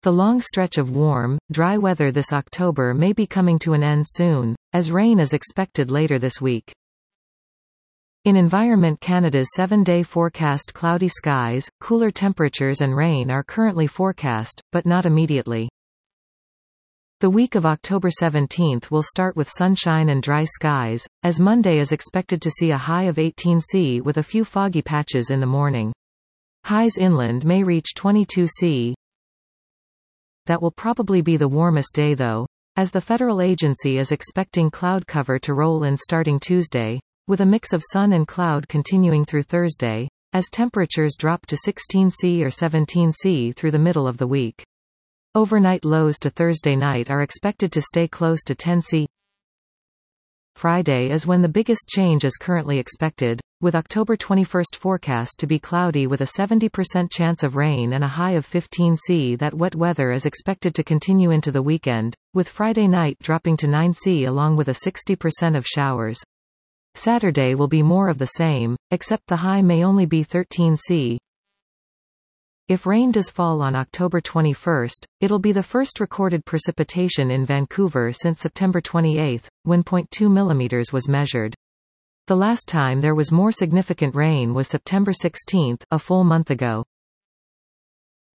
The long stretch of warm, dry weather this October may be coming to an end soon, as rain is expected later this week. In Environment Canada's 7-day forecast, cloudy skies, cooler temperatures and rain are currently forecast, but not immediately. The week of October 17 will start with sunshine and dry skies, as Monday is expected to see a high of 18 C with a few foggy patches in the morning. Highs inland may reach 22 C. That will probably be the warmest day though, as the federal agency is expecting cloud cover to roll in starting Tuesday, with a mix of sun and cloud continuing through Thursday, as temperatures drop to 16 C or 17 C through the middle of the week. Overnight lows to Thursday night are expected to stay close to 10 C. Friday is when the biggest change is currently expected, with October 21 forecast to be cloudy with a 70% chance of rain and a high of 15 C. That wet weather is expected to continue into the weekend, with Friday night dropping to 9 C along with a 60% of showers. Saturday will be more of the same, except the high may only be 13 C. If rain does fall on October 21, it'll be the first recorded precipitation in Vancouver since September 28, when 0.2 mm was measured. The last time there was more significant rain was September 16, a full month ago.